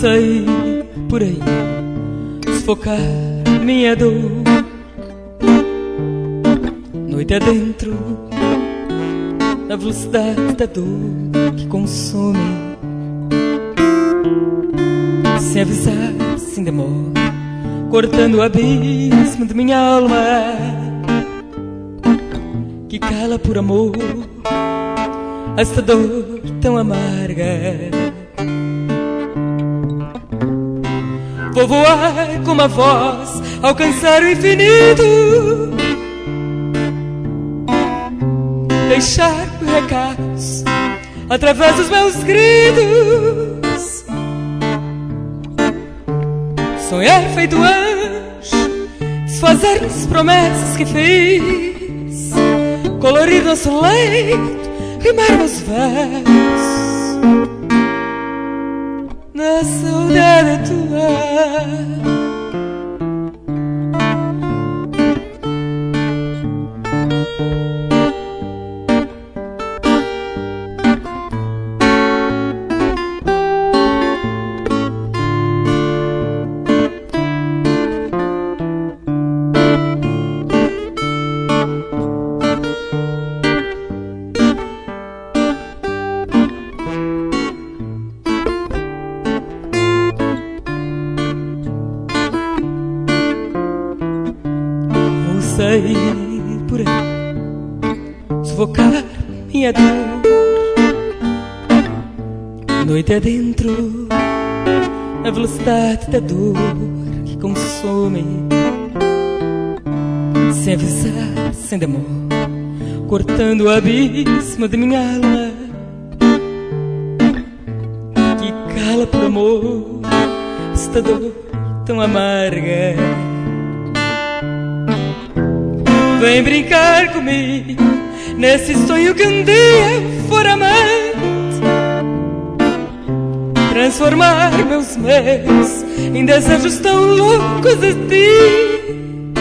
sair por aí, sufocar minha dor, noite adentro, na velocidade da dor que consome, sem avisar, sem demora, cortando o abismo de minha alma, que cala por amor esta dor tão amarga. Vou voar com uma voz, alcançar o infinito, deixar recados através dos meus gritos, sonhar feito anjo, desfazer as promessas que fiz, colorir nosso leito, rimar meus versos na saudade tua. Sair por aí, sufocar minha dor, noite adentro, na velocidade da dor que consome, sem avisar, sem demora, cortando o abismo de minha alma, que cala por amor esta dor tão amarga. Vem brincar comigo nesse sonho que um dia for amante, transformar meus medos em desejos tão loucos de ti,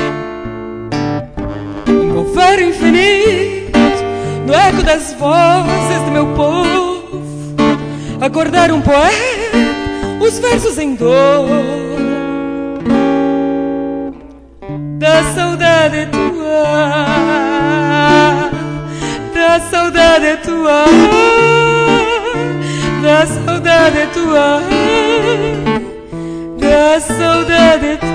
envolver o infinito no eco das vozes do meu povo, acordar um poeta, os versos em dor da saudade tua, da saudade tua, da saudade tua, da saudade tua.